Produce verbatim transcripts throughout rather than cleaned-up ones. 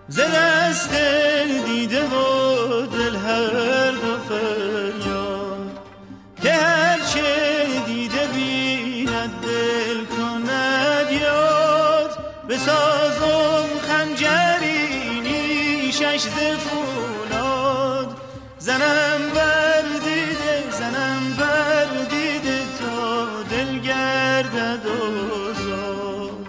ز دست دیده و دل هر دو فریاد، که هر چه دیده بیند دل کند یاد. بسازم خنجری نیشش ز فولاد، زنم بر دیده زنم بر دیده تا دل گردد آزاد.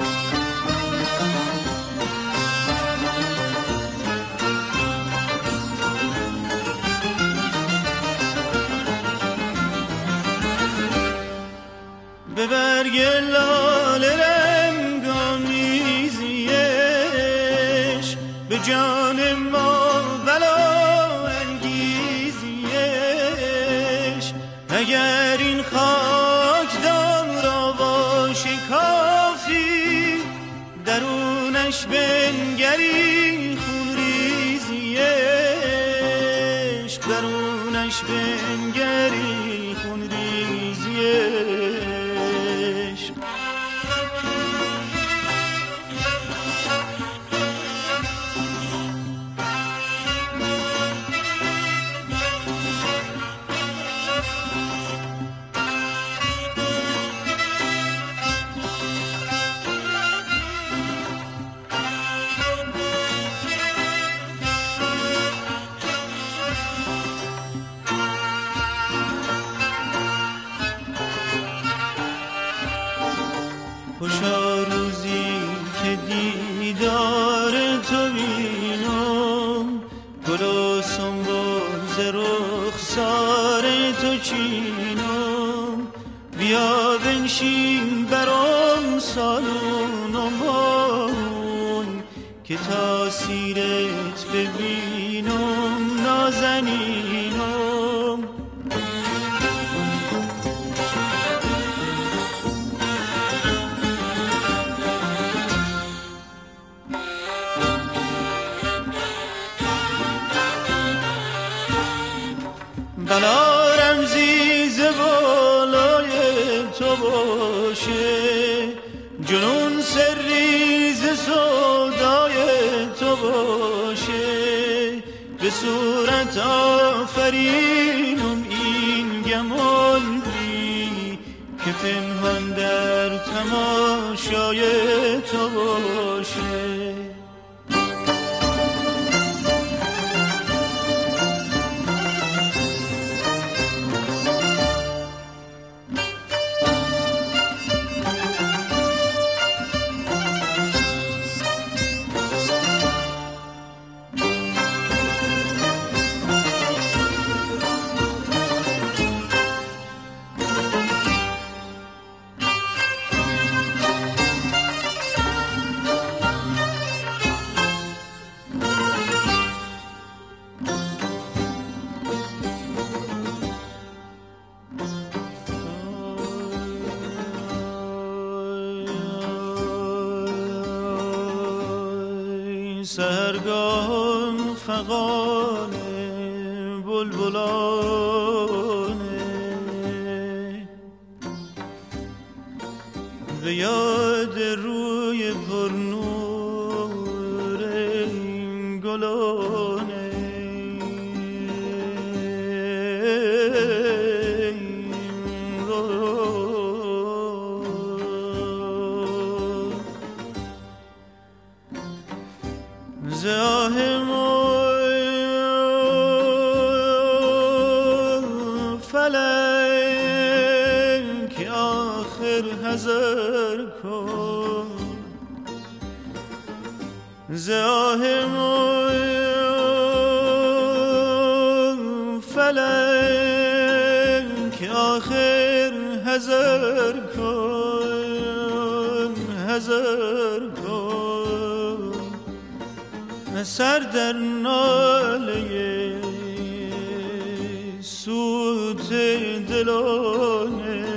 به برگ لاله رنگامیزیش، به جان ما بلا انگیزیش. اگر این خاک دان را باشه کافی، درونش بنگری خون ریزیش، درونش بنگری خون ریزیش. خوشا روزی که دیدار تو بینم، گل و سنبل ز رخسار تو چینم. بیا بنشین برام سالون و ماهون، که تاثیرت ببینم نازنینم. بلا رمزی ز بالای تو باشه، جنون سری ز سودای تو باشه. به صورت آفرینم این گمان بی، که پنهان در تماشای تو باشه. سرگاه فغان بلبلانه، به یاد روی پرنور این گلانه. زاه فلک آخر حذر کن، زاه فلک آخر حذر کن، حذر کن. سر در ناله سوت دلانه،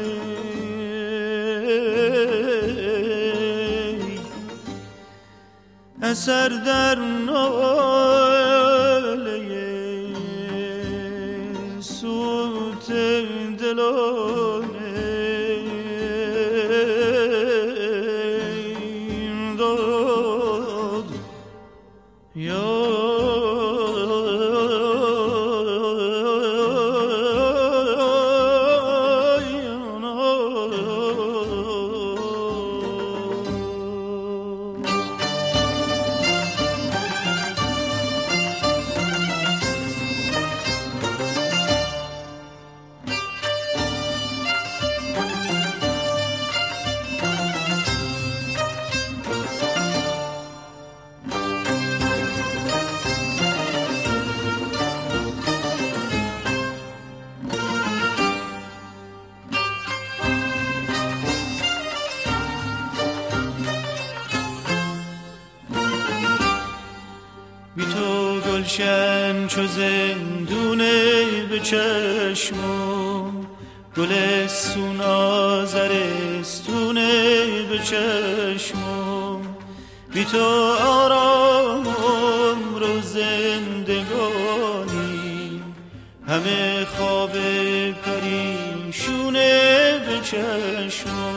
اثر در ناله سوت دلانه. بی تو گلشن چو زندونه به چشمم، گلستون آذرستونه به چشمم. بی تو آرام عمر و زندگانی، همه خواب پریشونه به چشمم.